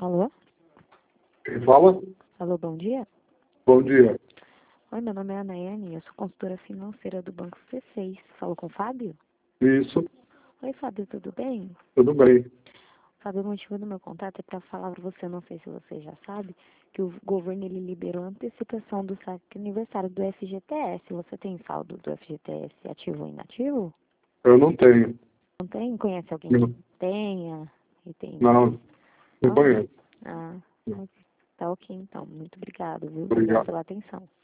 Alô? Quem fala? Alô, bom dia. Bom dia. Oi, meu nome é Anaiane, eu sou consultora financeira do Banco C6. Falo com o Fábio? Isso, Oi, Fábio, tudo bem? tudo bem. Fábio, o motivo do meu contato é para falar para você, não sei se você já sabe, que o governo ele liberou a antecipação do saque aniversário do FGTS. Você tem saldo do FGTS ativo ou inativo? Eu não tenho. Não tem? Conhece alguém que Não, tenha? E tem não Não? conheço. Ah, tá ok então. Muito obrigado, viu? Obrigado Obrigado. pela atenção.